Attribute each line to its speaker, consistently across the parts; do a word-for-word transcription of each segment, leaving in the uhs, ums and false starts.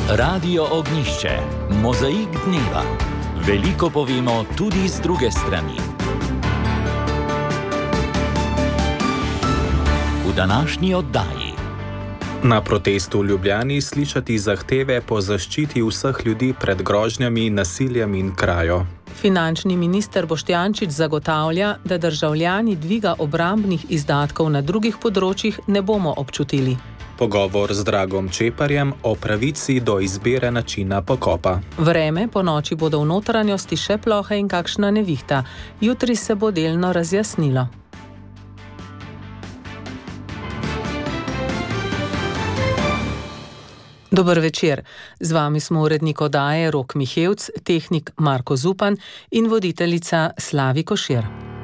Speaker 1: Radio Ognjišče, mozaik dneva. Veliko povemo tudi z druge strani. V današnji oddaji.
Speaker 2: Na protestu v Ljubljani slišati zahteve po zaščiti vseh ljudi pred grožnjami, nasiljem in krajo.
Speaker 3: Finančni minister Boštjančič zagotavlja, da državljani dviga obrambnih izdatkov na drugih področjih ne bomo občutili.
Speaker 2: Pogovor z Dragom Čeparjem o pravici do izbire načina pokopa.
Speaker 3: Vreme, po noči bodo v notranjosti še plohe in kakšna nevihta. Jutri se bo delno razjasnilo. Dober večer. Z vami smo urednik oddaje Rok Mihevc, tehnik Marko Zupan in voditeljica Slavi Košir.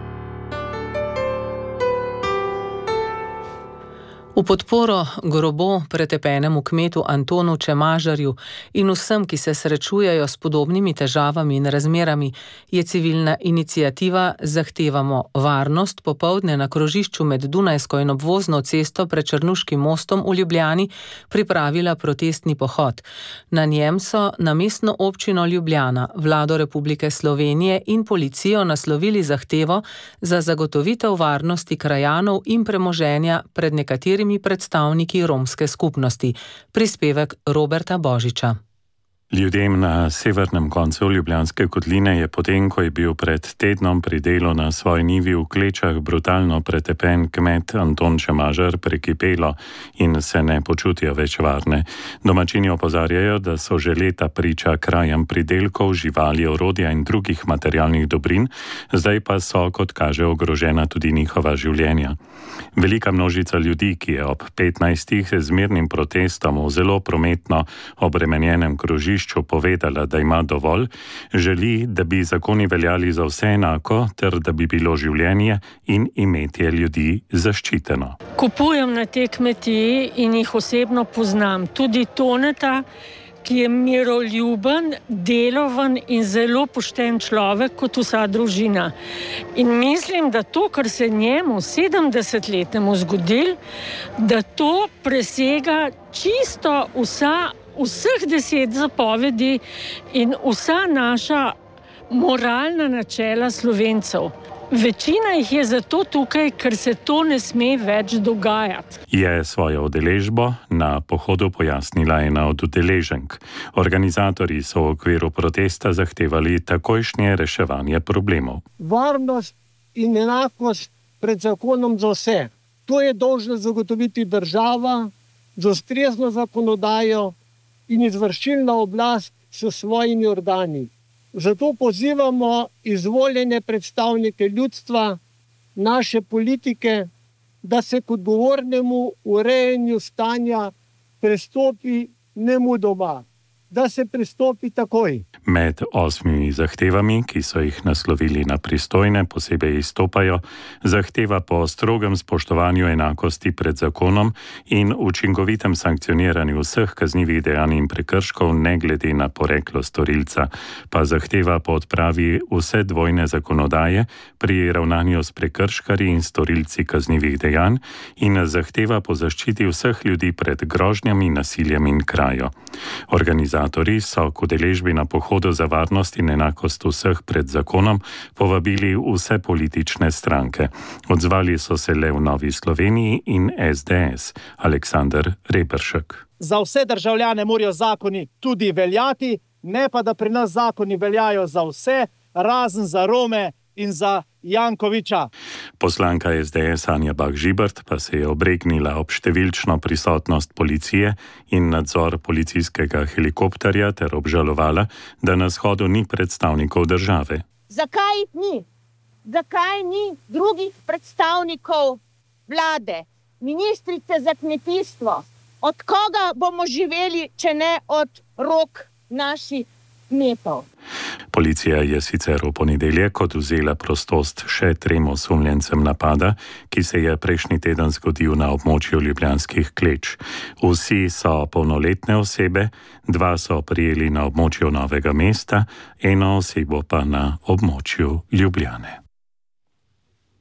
Speaker 3: V podporo grobo pretepenemu kmetu Antonu Čemažarju in vsem, ki se srečujejo s podobnimi težavami in razmerami, je civilna iniciativa Zahtevamo varnost popoldne na krožišču med Dunajsko in obvozno cesto pred Črnuškim mostom v Ljubljani pripravila protestni pohod. Na njem so na Mestno občino Ljubljana, Vlado Republike Slovenije in policijo naslovili zahtevo za zagotovitev varnosti krajanov in premoženja pred nekaterimi predstavniki romske skupnosti. Prispevek Roberta Božiča.
Speaker 4: Ljudem na severnem koncu Ljubljanske kotline je potem, ko je bil pred tednom pri delu na svoji njivi v Klečah brutalno pretepen kmet Anton Čemažar, prekipelo in se ne počutijo več varne. Domačini opozarjajo, da so že leta priča krajam pridelkov, živali, orodja in drugih materialnih dobrin, zdaj pa so, kot kaže, ogrožena tudi njihova življenja. Velika množica ljudi, ki je ob petnajstih z mirnim protestom v zelo prometno obremenjenem krožišču povedala, da ima dovolj, želi, da bi zakoni veljali za vse enako, ter da bi bilo življenje in imetje ljudi zaščiteno.
Speaker 5: Kupujem na te kmetiji in jih osebno poznam. Tudi Toneta, ki je miroljuben, deloven in zelo pošten človek kot vsa družina. In mislim, da to, kar se njemu sedemdesetletnemu zgodil, da to presega čisto vsa, vseh deset zapovedi in vsa naša moralna načela Slovencev. Večina jih je zato tukaj, ker se to ne sme več dogajati.
Speaker 4: Je svojo udeležbo na pohodu pojasnila ena od udeleženk. Organizatorji so v okviru protesta zahtevali takojšnje reševanje problemov.
Speaker 6: Varnost in enakost pred zakonom za vse. To je dolžna zagotoviti država z ustrezno zakonodajo in izvršilna oblast s svojimi organi. Zato pozivamo izvoljene predstavnike ljudstva, naše politike, da se k odgovornemu urejanju stanja pristopi nemudoma, da se pristopi takoj.
Speaker 4: Med osmimi zahtevami, ki so jih naslovili na pristojne, posebej izstopajo zahteva po strogem spoštovanju enakosti pred zakonom in učinkovitem sankcioniranju vseh kaznivih dejanj in prekrškov ne glede na poreklo storilca, pa zahteva po odpravi vse dvojne zakonodaje pri ravnanju s prekrškarji in storilci kaznivih dejanj in zahteva po zaščiti vseh ljudi pred grožnjami, nasiljem in krajo. Organizatorji so k udeležbi na pohodu za varnost in enakost vseh pred zakonom povabili vse politične stranke. Odzvali so se le v Novi Sloveniji in es de es. Aleksander Reberšek.
Speaker 7: Za vse državljane morajo zakoni tudi veljati, ne pa da pri nas zakoni veljajo za vse, razen za Rome in za Jankoviča.
Speaker 4: Poslanka es de es Anja Bah Žibert pa se je obregnila ob številčno prisotnost policije in nadzor policijskega helikopterja ter obžalovala, da na shodu ni predstavnikov države.
Speaker 8: Zakaj ni? Zakaj ni drugih predstavnikov vlade, ministrice za kmetijstvo? Od koga bomo živeli, če ne od rok naših kmetov?
Speaker 4: Policija je sicer v ponedeljek odvzela prostost še trem osumljencem napada, ki se je prejšnji teden zgodil na območju ljubljanskih Kleč. Vsi so polnoletne osebe, dva so prijeli na območju Novega mesta, eno osebo pa na območju Ljubljane.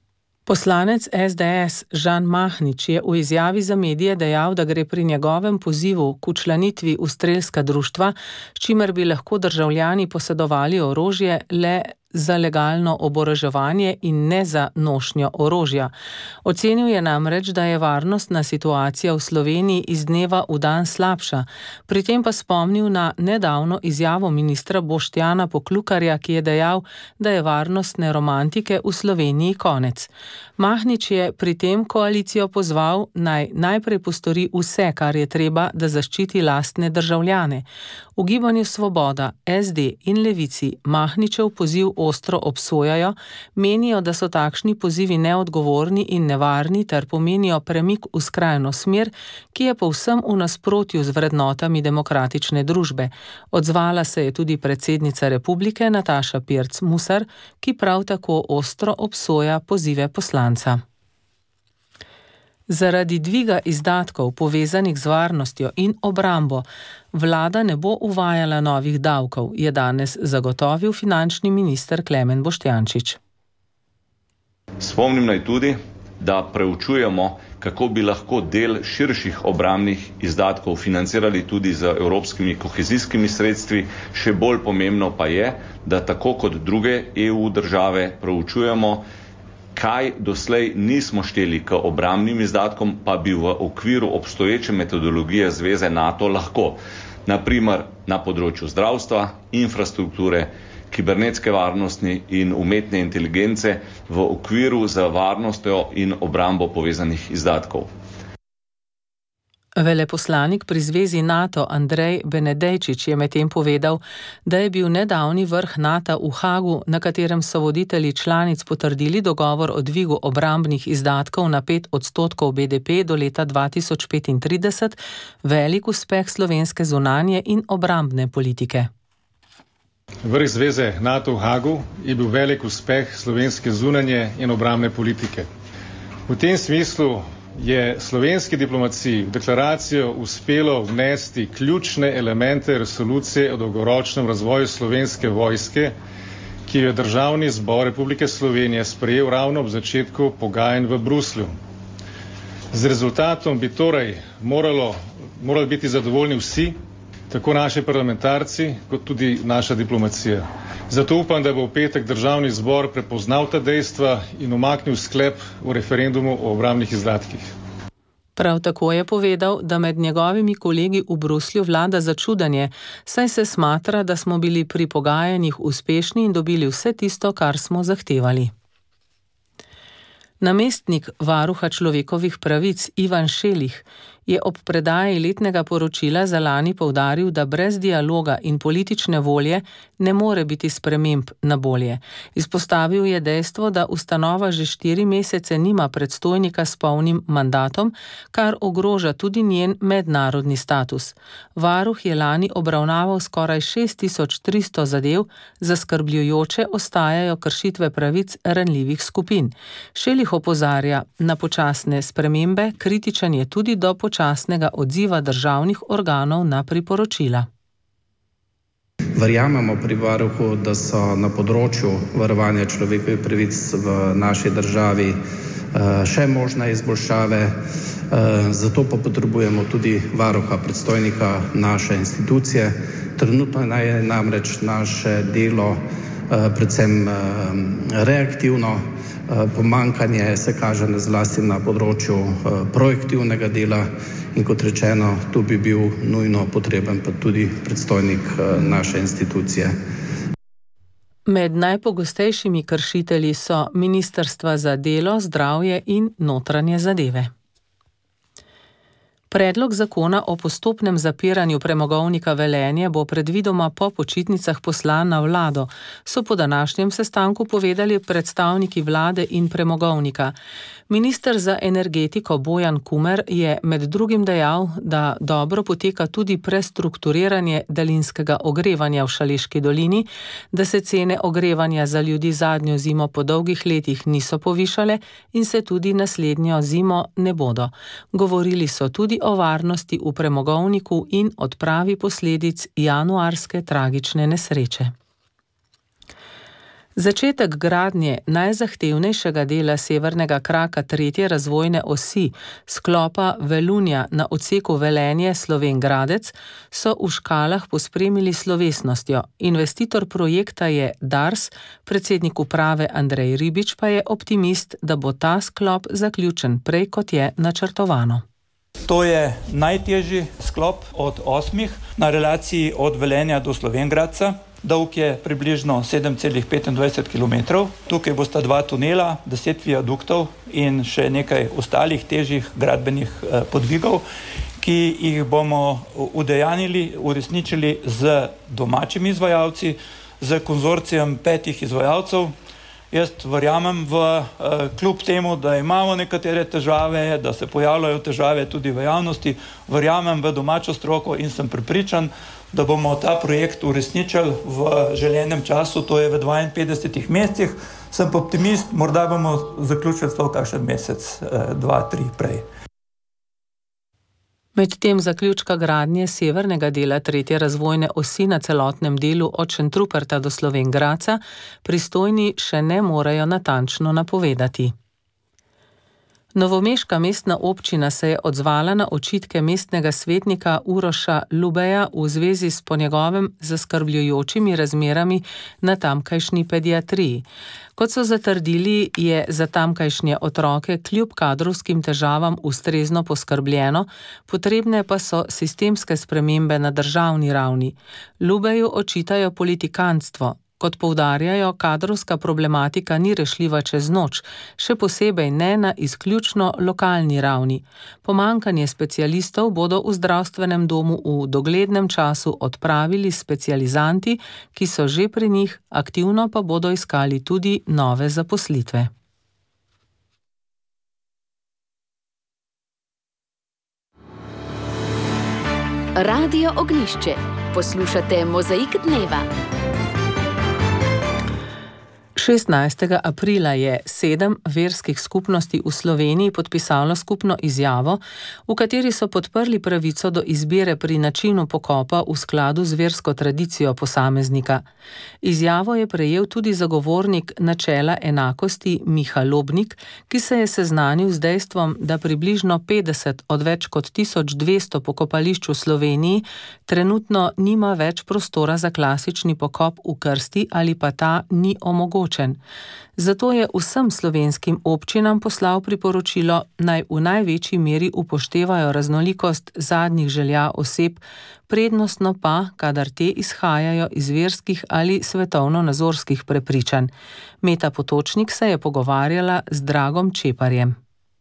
Speaker 3: Poslanec es de es Žan Mahnič je v izjavi za medije dejal, da gre pri njegovem pozivu k včlanitvi v strelska društva, s čimer bi lahko državljani posedovali orožje, le za legalno oboroževanje in ne za nošnjo orožja. Ocenil je namreč, da je varnostna situacija v Sloveniji iz dneva v dan slabša. Pri tem pa spomnil na nedavno izjavo ministra Boštjana Poklukarja, ki je dejal, da je varnostne romantike v Sloveniji konec. Mahnič je pri tem koalicijo pozval, naj najprej postori vse, kar je treba, da zaščiti lastne državljane. V Gibanju Svoboda, es de in Levici Mahničev poziv ostro obsojajo, menijo, da so takšni pozivi neodgovorni in nevarni ter pomenijo premik v skrajno smer, ki je povsem v nasprotju z vrednotami demokratične družbe. Odzvala se je tudi predsednica republike Nataša Pirc Musar, ki prav tako ostro obsoja pozive poslanca. Zaradi dviga izdatkov povezanih z varnostjo in obrambo vlada ne bo uvajala novih davkov, je danes zagotovil finančni minister Klemen Boštjančič.
Speaker 9: Spomnim naj tudi, da preučujemo, kako bi lahko del širših obrambnih izdatkov financirali tudi z evropskimi kohezijskimi sredstvi. Še bolj pomembno pa je, da tako kot druge E U države preučujemo, kaj doslej nismo šteli k obrambnim izdatkom, pa bi v okviru obstoječe metodologije Zveze NATO lahko. Naprimer na področju zdravstva, infrastrukture, kibernetske varnosti in umetne inteligence v okviru z varnostjo in obrambo povezanih izdatkov.
Speaker 3: Veleposlanik pri Zvezi NATO Andrej Benedejčič je medtem povedal, da je bil nedavni vrh NATO v Hagu, na katerem so voditelji članic potrdili dogovor o dvigu obrambnih izdatkov na pet odstotkov be de pe do leta dva tisoč petintrideset, velik uspeh slovenske zunanje in obrambne politike.
Speaker 10: Vrh Zveze NATO v Hagu je bil velik uspeh slovenske zunanje in obrambne politike. V tem smislu je slovenski diplomaciji v deklaracijo uspelo vnesti ključne elemente resolucije o dolgoročnem razvoju slovenske vojske, ki jo je Državni zbor Republike Slovenije sprejel ravno ob začetku pogajanj v Bruslju. Z rezultatom bi torej moralo, morali biti zadovoljni vsi, tako naši parlamentarci, kot tudi naša diplomacija. Zato upam, da bo v petek Državni zbor prepoznal ta dejstva in umaknil sklep o referendumu o obrambnih izdatkih.
Speaker 3: Prav tako je povedal, da med njegovimi kolegi v Bruslju vlada začudenje, saj se smatra, da smo bili pri pogajanjih uspešni in dobili vse tisto, kar smo zahtevali. Namestnik varuha človekovih pravic Ivan Šelih je ob predaji letnega poročila za lani poudaril, da brez dialoga in politične volje ne more biti sprememb na bolje. Izpostavil je dejstvo, da ustanova že štiri mesece nima predstojnika s polnim mandatom, kar ogroža tudi njen mednarodni status. Varuh je lani obravnaval skoraj šest tisoč tristo zadev, zaskrbljujoče ostajajo kršitve pravic ranljivih skupin. Šelih opozarja na počasne spremembe, kritičen je tudi do počasnega odziva državnih organov na priporočila.
Speaker 11: Verjamemo pri varuhu, da so na področju varovanja človekovih pravic v naši državi še možne izboljšave, zato pa potrebujemo tudi varuha, predstojnika naše institucije. Trenutno je namreč naše delo predvsem reaktivno, pomanjkanje se kaže zlasti na področju projektivnega dela in kot rečeno, tu bi bil nujno potreben pa tudi predstojnik naše institucije.
Speaker 3: Med najpogostejšimi kršitelji so ministrstva za delo, zdravje in notranje zadeve. Predlog zakona o postopnem zapiranju premogovnika Velenje bo predvidoma po počitnicah poslan na vlado, so po današnjem sestanku povedali predstavniki vlade in premogovnika. Minister za energetiko Bojan Kumer je med drugim dejal, da dobro poteka tudi prestrukturiranje daljinskega ogrevanja v Šaleški dolini, da se cene ogrevanja za ljudi zadnjo zimo po dolgih letih niso povišale in se tudi naslednjo zimo ne bodo. Govorili so tudi o varnosti v premogovniku in odpravi posledic januarske tragične nesreče. Začetek gradnje najzahtevnejšega dela severnega kraka tretje razvojne osi, sklopa Velunja na odseku Velenje-Slovenj Gradec, so v Škalah pospremili slovesnostjo. Investitor projekta je Dars, predsednik uprave Andrej Ribič pa je optimist, da bo ta sklop zaključen prej, kot je načrtovano.
Speaker 12: To je najtežji sklop od osmih na relaciji od Velenja do Slovenj Gradca. Dolg je približno sedem celih petindvajset kilometrov. Tukaj bosta dva tunela, deset viaduktov in še nekaj ostalih težjih gradbenih podvigov, ki jih bomo udejanili, uresničili z domačimi izvajalci, z konzorcijem petih izvajalcev. Jaz verjamem v kljub temu, da imamo nekatere težave, da se pojavljajo težave tudi v javnosti, verjamem v domačo stroko in sem prepričan, da bomo ta projekt uresničili v želenem času, to je v dvainpetdesetih mesecih. Sem pa optimist, morda bomo zaključili to kakšen mesec, dva, tri prej.
Speaker 3: Medtem zaključka gradnje severnega dela tretje razvojne osi na celotnem delu od Šentruperta do Slovenj Gradca pristojni še ne morejo natančno napovedati. Novomeška mestna občina se je odzvala na očitke mestnega svetnika Uroša Lubeja v zvezi s po njegovem zaskrbljujočimi razmerami na tamkajšnji pediatriji. Kot so zatrdili, je za tamkajšnje otroke kljub kadrovskim težavam ustrezno poskrbljeno, potrebne pa so sistemske spremembe na državni ravni. Lubeju očitajo politikantstvo. Kot poudarjajo, kadrovska problematika ni rešljiva čez noč, še posebej ne na izključno lokalni ravni. Pomanjkanje specialistov bodo v zdravstvenem domu v doglednem času odpravili specializanti, ki so že pri njih, aktivno pa bodo iskali tudi nove zaposlitve.
Speaker 13: Radio Ognjišče. Poslušate Mozaik dneva.
Speaker 3: šestnajstega aprila je sedem verskih skupnosti v Sloveniji podpisalo skupno izjavo, v kateri so podprli pravico do izbire pri načinu pokopa v skladu z versko tradicijo posameznika. Izjavo je prejel tudi zagovornik načela enakosti Miha Lobnik, ki se je seznanil z dejstvom, da približno petdeset od več kot tisoč dvesto pokopališč v Sloveniji trenutno nima več prostora za klasični pokop v krsti ali pa ta ni omogočen. Zato je vsem slovenskim občinam poslal priporočilo, naj v največji meri upoštevajo raznolikost zadnjih želja oseb, prednostno pa, kadar te izhajajo iz verskih ali svetovno-nazorskih prepričanj. Meta Potočnik se je pogovarjala z Dragom Čeparjem.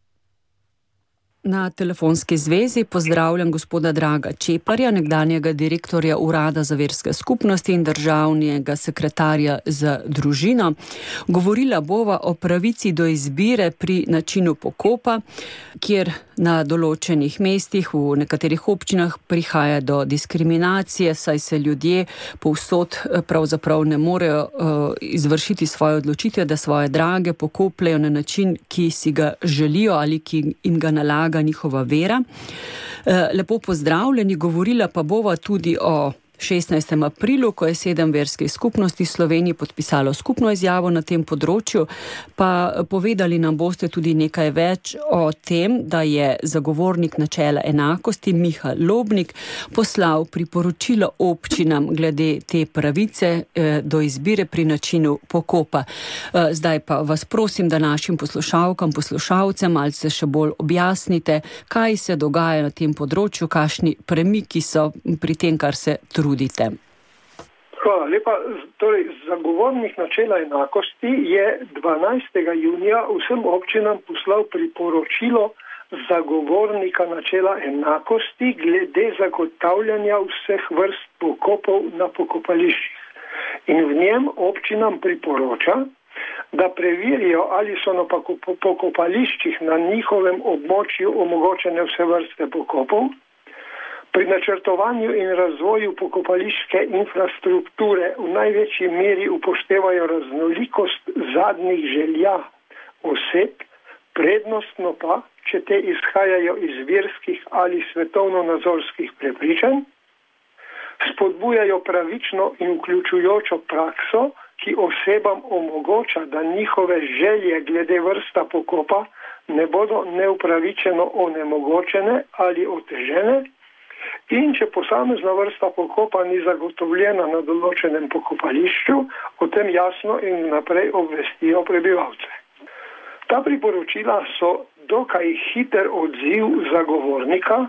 Speaker 14: Na telefonski zvezi pozdravljam gospoda Draga Čeparja, nekdanjega direktorja Urada za verske skupnosti in državnega sekretarja za družino. Govorila bova o pravici do izbire pri načinu pokopa, kjer na določenih mestih v nekaterih občinah prihaja do diskriminacije, saj se ljudje povsod pravzaprav ne morejo uh, izvršiti svoje odločitve, da svoje drage pokopljajo na način, ki si ga želijo ali ki jim ga nalaga njihova vera. Lepo pozdravljeni, govorila pa bova tudi o šestnajstem aprilu, ko je sedem verskih skupnosti v Sloveniji podpisalo skupno izjavo na tem področju, pa povedali nam boste tudi nekaj več o tem, da je zagovornik načela enakosti Miha Lobnik poslal priporočilo občinam glede te pravice eh, do izbire pri načinu pokopa. Eh, zdaj pa vas prosim, da našim poslušalkam, poslušalcem malce še bolj objasnite, kaj se dogaja na tem področju, kakšni premiki so pri tem, kar se trudite.
Speaker 15: Hvala lepa. Torej, zagovornik načela enakosti je dvanajstega junija vsem občinam poslal priporočilo zagovornika načela enakosti glede zagotavljanja vseh vrst pokopov na pokopališčih. In v njem občinam priporoča, da preverijo, ali so na pokopališčih na njihovem območju omogočene vse vrste pokopov. Pri načrtovanju in razvoju pokopališke infrastrukture v največji meri upoštevajo raznolikost zadnjih želja oseb, prednostno pa, če te izhajajo iz verskih ali svetovno-nazorskih prepričanj, spodbujajo pravično in vključujočo prakso, ki osebam omogoča, da njihove želje glede vrsta pokopa ne bodo neupravičeno onemogočene ali otežene, in če posamezna vrsta pokopa ni zagotovljena na določenem pokopališču, o tem jasno in naprej obvestijo prebivalce. Ta priporočila so dokaj hiter odziv zagovornika,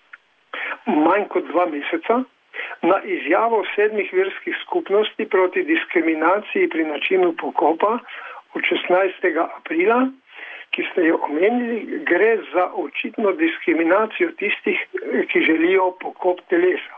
Speaker 15: manj kot dva meseca, na izjavo sedmih verskih skupnosti proti diskriminaciji pri načinu pokopa od šestnajstega aprila, ki ste jo omenili. Gre za očitno diskriminacijo tistih, ki želijo pokop telesa.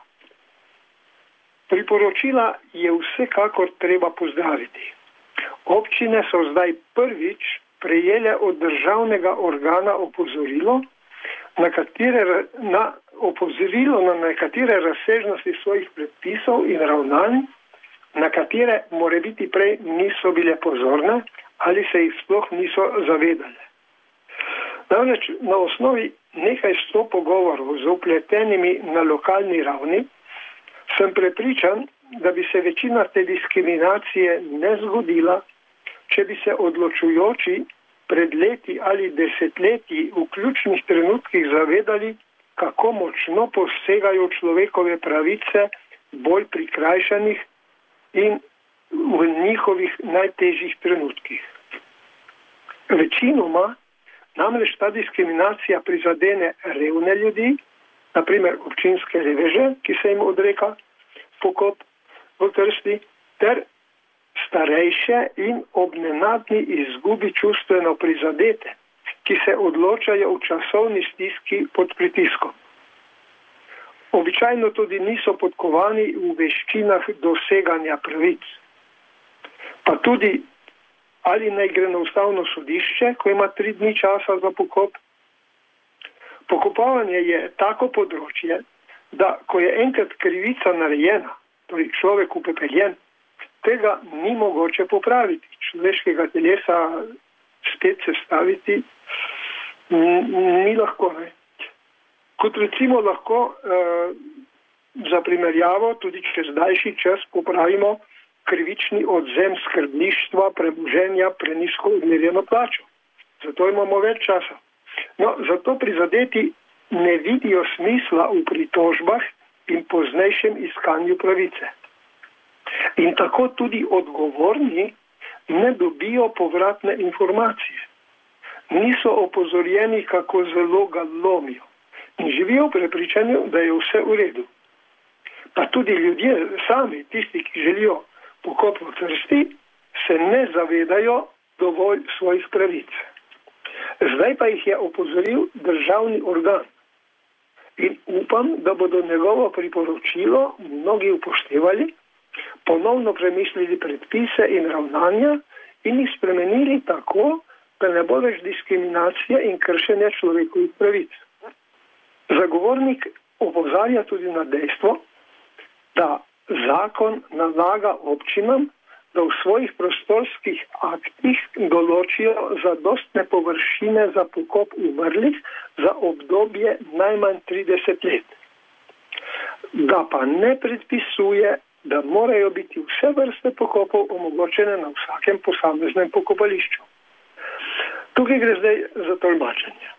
Speaker 15: Priporočila je vsekakor treba pozdraviti. Občine so zdaj prvič prejele od državnega organa opozorilo, na katere, na opozorilo na nekatere razsežnosti svojih predpisov in ravnanj, na katere morebiti prej niso bile pozorne ali se jih sploh niso zavedale. Namreč na osnovi nekaj sto pogovorov z vpletenimi na lokalni ravni sem prepričan, da bi se večina te diskriminacije ne zgodila, če bi se odločujoči pred leti ali desetletji v ključnih trenutkih zavedali, kako močno posegajo človekove pravice bolj prikrajšanih in v njihovih najtežjih trenutkih. Večinoma namreč ta diskriminacija prizadene revne ljudi, naprimer občinske reveže, ki se jim odreka pokop v krsti, ter starejše in ob nenadni izgubi čustveno prizadete, ki se odločajo v časovni stiski pod pritiskom. Običajno tudi niso podkovani v veščinah doseganja pravic. Pa tudi, ali naj gre na ustavno sodišče, ko ima tri dni časa za pokop. Pokopavanje je tako področje, da ko je enkrat krivica narejena, torej človek upepeljen, tega ni mogoče popraviti. Človeškega telesa spet sestaviti ni lahko. Ne? Kot recimo lahko eh, za primerjavo tudi čez daljši čas popravimo krivični odzem skrbništva, premoženja, prenisko odmerjeno plačo. Zato imamo več časa. No, zato prizadeti ne vidijo smisla v pritožbah in poznejšem iskanju pravice. In tako tudi odgovorni ne dobijo povratne informacije. Niso opozorjeni, kako zelo ga lomijo. In živijo v prepričanju, da je vse v redu. Pa tudi ljudje sami, tisti, ki želijo pokop v krsti, se ne zavedajo dovolj svojih pravic. Zdaj pa jih je opozoril državni organ. In upam, da bodo njegovo priporočilo mnogi upoštevali, ponovno premislili predpise in ravnanja in jih spremenili tako, da ne bo več diskriminacije in kršenja človekovih pravic. Zagovornik opozarja tudi na dejstvo, da zakon nalaga občinam, da v svojih prostorskih aktih določijo zadostne površine za pokop umrlih za obdobje najmanj trideset let. Da pa ne predpisuje, da morajo biti vse vrste pokopov omogočene na vsakem posameznem pokopališču. Tukaj gre zdaj za tolmačenje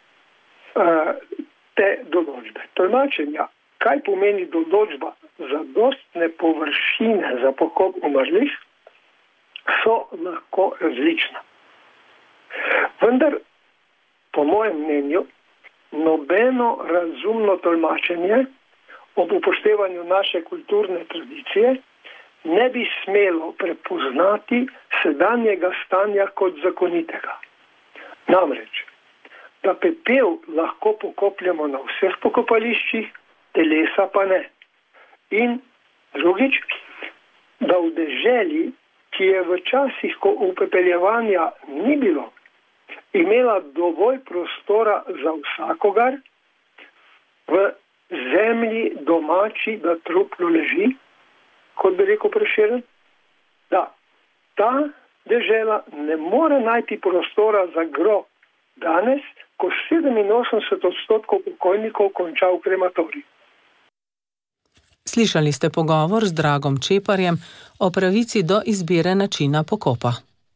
Speaker 15: te določbe. Tolmačenja, kaj pomeni določba zadostne površine za pokop umrlih, so lahko različna. Vendar, po mojem mnenju, nobeno razumno tolmačenje ob upoštevanju naše kulturne tradicije ne bi smelo prepoznati sedanjega stanja kot zakonitega. Namreč, da pepel lahko pokopljamo na vseh pokopališčih, telesa pa ne. In drugič, da v deželi, ki je v časih, ko upepeljevanja ni bilo, imela dovolj prostora za vsakogar, v zemlji domači, da truplo leži, kot bi rekel Prešeren, da ta dežela ne more najti prostora za grob danes, ko sedeminosemdeset odstotkov pokojnikov konča v krematoriju.
Speaker 3: Slišali ste pogovor z Dragom Čeparjem o pravici do izbire načina pokopa.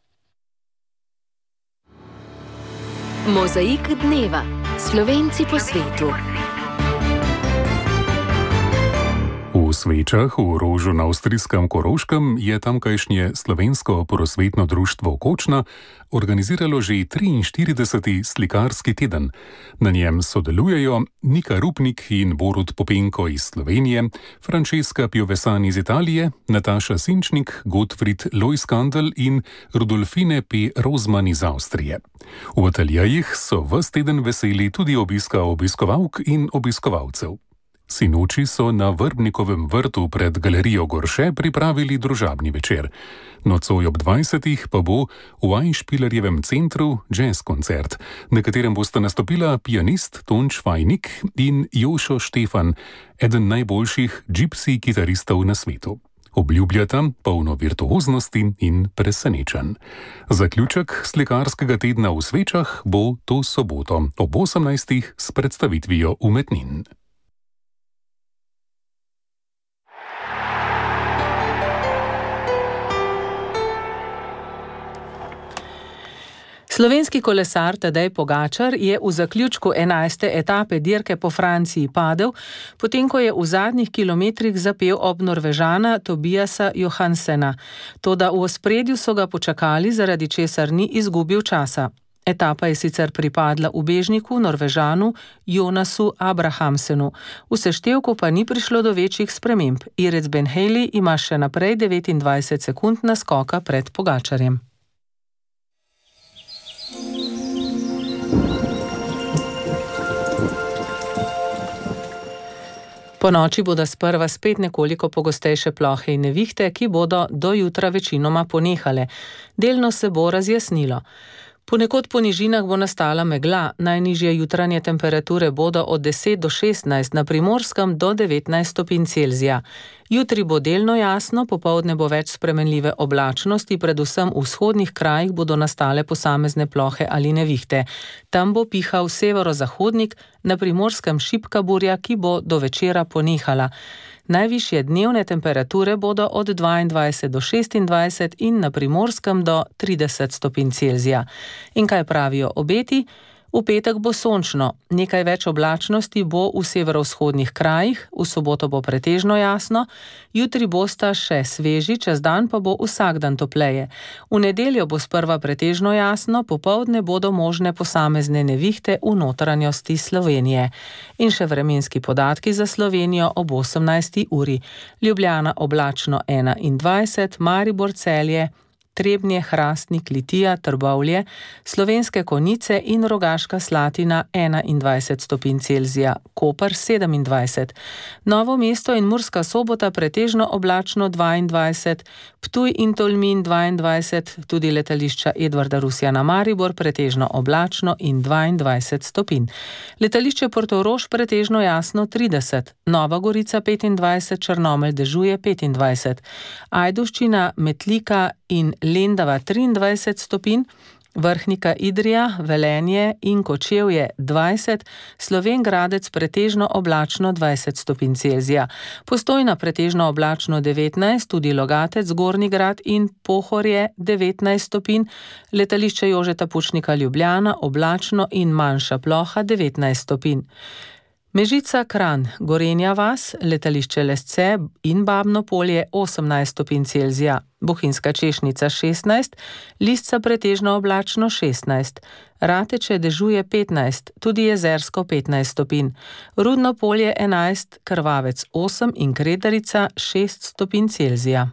Speaker 13: Mozaik dneva. Slovenci po svetu.
Speaker 16: V Svečah v Rožu na avstrijskem Koroškem je tamkajšnje slovensko prosvetno društvo Kočna organiziralo že triinštirideseti slikarski teden. Na njem sodelujejo Nika Rupnik in Borut Popenko iz Slovenije, Francesca Piovesan iz Italije, Nataša Sinčnik, Gottfried Loiskandel in Rudolfine P. Rozman iz Avstrije. V ateljejih so ves teden veseli tudi obiska obiskovalk in obiskovalcev. Sinoči so na Vrbnikovem vrtu pred galerijo Gorše pripravili družabni večer. Nocoj ob dvajsetih pa bo v Einspielerjevem centru jazz koncert, na katerem bosta nastopila pianist Tonč Fajnik in Jošo Štefan, eden najboljših gypsy kitaristov na svetu. Obljubljata polno virtuoznosti in presenečenj. Zaključek slikarskega tedna v Svečah bo to soboto ob osemnajstih s predstavitvijo umetnin.
Speaker 3: Slovenski kolesar Tadej Pogačar je v zaključku enajste etape dirke po Franciji padel, potem ko je v zadnjih kilometrih zapel ob Norvežana Tobiasa Johansena. Toda v ospredju so ga počakali, zaradi česar ni izgubil časa. Etapa je sicer pripadla ubežniku Norvežanu Jonasu Abrahamsenu. V seštevku pa ni prišlo do večjih sprememb. Irec Ben Haley ima še naprej devetindvajset sekund naskoka pred Pogačarjem. Po noči bodo sprva spet nekoliko pogostejše plohe in nevihte, ki bodo do jutra večinoma ponehale. Delno se bo razjasnilo. Ponekod po nižinah bo nastala megla, najnižje jutranje temperature bodo od deset do šestnajst, na Primorskem do devetnajst stopinj Celzija. Jutri bo delno jasno, popoldne bo več spremenljive oblačnosti, predvsem v vzhodnih krajih bodo nastale posamezne plohe ali nevihte. Tam bo pihal severozahodnik, na Primorskem šibka burja, ki bo do večera ponehala. Najvišje dnevne temperature bodo od dvaindvajset do šestindvajset in na Primorskem do trideset stopinj Celzija. In kaj pravijo obeti? V petek bo sončno, nekaj več oblačnosti bo v severovzhodnih krajih, v soboto bo pretežno jasno, jutri bosta še sveži, čez dan pa bo vsak dan topleje. V nedeljo bo sprva pretežno jasno, popoldne bodo možne posamezne nevihte v notranjosti Slovenije. In še vremenski podatki za Slovenijo ob osemnajsti uri. Ljubljana oblačno enaindvajset, Maribor, Celje, Trebnje, Hrastnik, Litija, Trbovlje, Slovenske Konjice in Rogaška Slatina enaindvajset stopinj Celzija, Koper sedemindvajset, Novo mesto in Murska Sobota pretežno oblačno dvaindvajset, Ptuj in Tolmin dvaindvajset, tudi letališča Edvarda Rusjana Maribor pretežno oblačno in dvaindvajset stopinj. Letališče Portorož pretežno jasno trideset, Nova Gorica petindvajset, Črnomelj dežuje petindvajset, Ajdovščina, Metlika in Lendava triindvajset stopinj, Vrhnika Idrija, Velenje in Kočevje dvajset, Slovenj Gradec pretežno oblačno dvajset stopinj Celzija, Postojna pretežno oblačno devetnajst, tudi Logatec, Gornji Grad in Pohorje devetnajst stopinj, letališče Jožeta Pučnika Ljubljana oblačno in manjša ploha devetnajst stopinj. Mežica, Kranj, Gorenja vas, letališče Lesce in Babno Polje osemnajst stopinj Celzija, Bohinjska Češnica šestnajst, Lisca pretežno oblačno šestnajst, Rateče dežuje petnajst, tudi Jezersko petnajst stopinj, Rudno Polje enajst, Krvavec osem in Kredarica šest stopinj Celzija.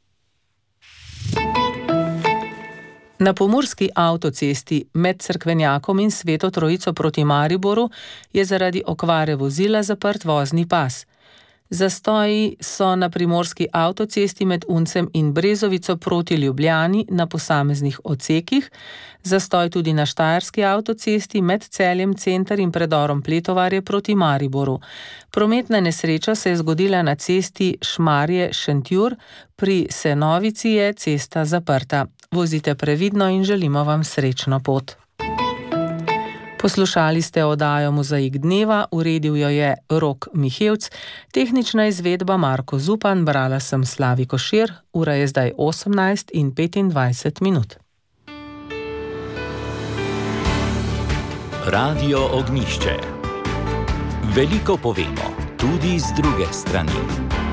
Speaker 3: Na pomurski avtocesti med Cerkvenjakom in Sveto Trojico proti Mariboru je zaradi okvare vozila zaprt vozni pas. Zastoji so na primorski avtocesti med Uncem in Brezovico proti Ljubljani na posameznih odsekih, zastoj tudi na štajerski avtocesti med Celjem Center in predorom Pletovarje proti Mariboru. Prometna nesreča se je zgodila na cesti Šmarje-Šentjur, pri Senovici je cesta zaprta. Vozite previdno in želimo vam srečno pot. Poslušali ste oddajo Mozaik dneva, uredil jo je Rok Mihevc, tehnična izvedba Marko Zupan, brala sem Slavi Košir, ura je zdaj osemnajst in petindvajset minut.
Speaker 1: Radio Ognjišče. Veliko povemo, tudi z druge strani.